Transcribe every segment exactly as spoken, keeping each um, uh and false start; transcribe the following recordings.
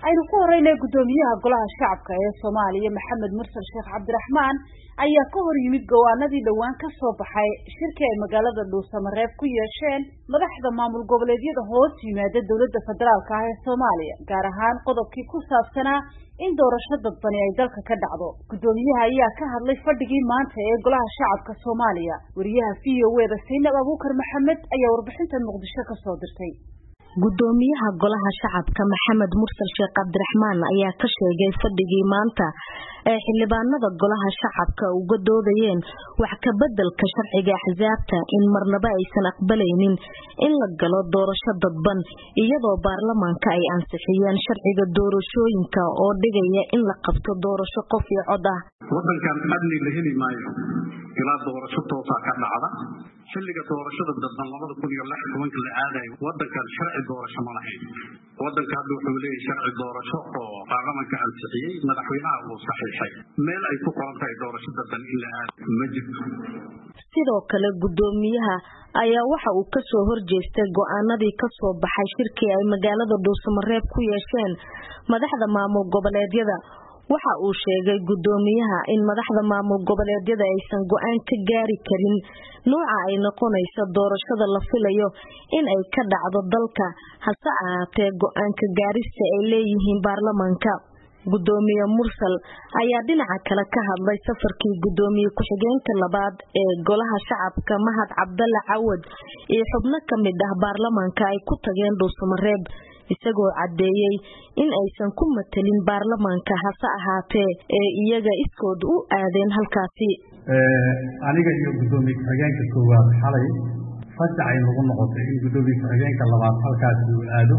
aynu ku horeynay gudoomiyaha golaha shacabka ee Soomaaliya Maxamed Mursal Sheekh Cabdiraxmaan ayaa ka hor yimid go'aanadii dhawaan ka soo baxay shirka ay magaalada Dhuusamareeb ku yeesheen madaxda maamul goboleedyada hoos yimaada dawladda federaalka ah ee Soomaaliya gaar ahaan qodobkii ku saabsanaa in doorasho dadbani ay dalka ka dhacdo. Gudoomiyaha ayaa ka hadlay fadhigii maanta ee golaha shacabka Soomaaliya. Wariyaha V O A da Saynab Abuukar Maxamed ayaa warbixintan Muqdisho ka soo dirtay. gudoomiyaha golaha shacabka Maxamed Mursal Sheekh Cabdiraxmaan ayaa ka sheegay fadhigii maanta ee xildhibaanada golaha shacabka uga doodayeen wax ka bedelka sharciga axsaabta in marnaba aysan aqbalaynin in la galo doorasho dadban iyadoo baarlamaanka ay ansixiyeen sharciga doorashooyinka oo dhigaya in la qabto doorasho qof iyo cod ah. wadankan amni la heli maayo ilaa doorasho toos ah ka dhacda xilliga doorashada dadban labada kun iyo lix iyo toban la aaday wadankan sharci doorasho ma lahayn. wadankan wuxuu leeyahay sharci doorasho oo baarlamaanka ansixiyay madaxweynaha uu saxiixay meel ay ku qoran tahay doorasho dadban in la aado ma jirto. sidoo kale gudoomiyaha ayaa waxa uu ka soo horjeestay go'aanadii ka soo baxay shirkii ay magaalada Dhuusamareeb ku yeesheen madaxda maamul goboleedyada. waxa uu sheegay gudoomiyaha in madaxda maamul goboleedyada aysan go'aan ka gaari karin nooca ay noqonayso doorashada la filayo in ay ka dhacdo dalka hase ahaatee go'aan ka gaarista ay leeyihiin baarlamaanka. gudoomiye Mursal ayaa dhinaca kale ka hadlay safarkii gudoomiye ku-xigeenka labaad ee golaha shacabka Mahad Cabdalla Cawad iyo xubno kamid ah baarlamaanka ay ku tageen Dhuusamareeb isagoo cadeeyay in aysan ku matalin baarlamaanka hase ahaatee ee iyaga iskood u aadeen halkaasi. ee aniga iyo gudoomiye ku-xigeenka koowaad xalay fajacay lagu noqotay in gudoomiye ku-xigeenka labaad halkaasi uu aado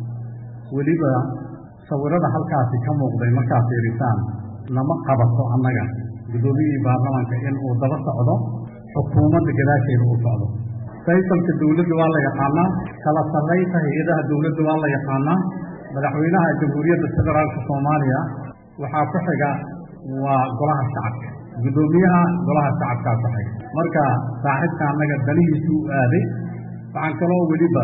waliba sawirada halkaasi ka muuqday markaa fiirisaan lama qabato annaga gudoomiyihii baarlamaanka in uu daba socdo xukuumadda gadaasheeda uu socdo. saytanka dawladda waa la yaqaanaa kala sarreynta hay'adaha dawladda waa la yaqaanaa madaxweynaha jamhuuriyadda federaalka Soomaaliya waxaa ku xiga waa golaha shacabka gudoomiyaha golaha shacabka ku xiga marka saaxiibka annaga dalihiisu aaday waxaan kaloo weliba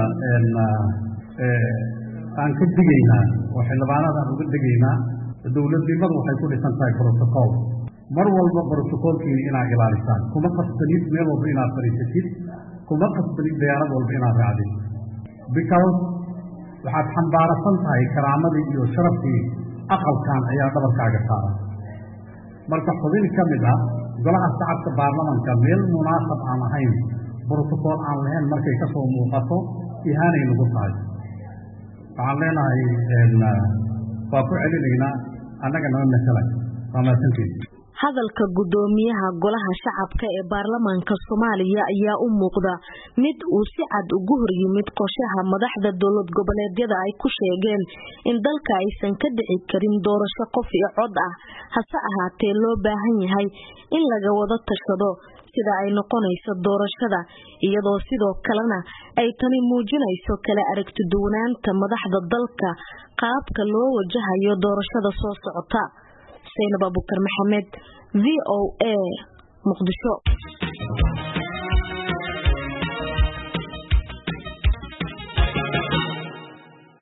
ee aan ka digaynaa oo xildhibaanada aan uga digaynaa dawladnimadu waxay ku dhisan tahay protocol mar walba protocolkii inaad ilaalisaan kuma qasbanid meel walba inaad fariisatid kuma qasbanid diyaarad walba inaad raacdid because waxaad xambaarsan tahay karaamadii iyo sharafkii aqalkan ayaa dhabarkaaga saaran. marka xubin ka mid ah golaha shacabka baarlamaanka meel munaasab aan ahayn protocol aan lahayn markay ka soo muuqato ihaanay nagu tahay. waxaan leenahay waa ku celinaynaa annaga nama masalay ramaasantii. hadalka gudoomiyaha golaha shacabka ee baarlamaanka Soomaaliya ayaa u muuqda mid uu si cad ugu hor yimid qorshaha madaxda dawlad goboleedyada ay ku sheegeen in dalka aysan ka dhici karin doorasho qof iyo cod ah hase ahaatee loo baahan yahay in laga wada tashado sida ay noqonayso doorashada iyadoo sidoo kalena ay tani muujinayso kala aragti duwanaanta madaxda dalka qaabka loo wajahayo doorashada soo socota. Saynab Abuukar Maxamed V O A Muqdisho.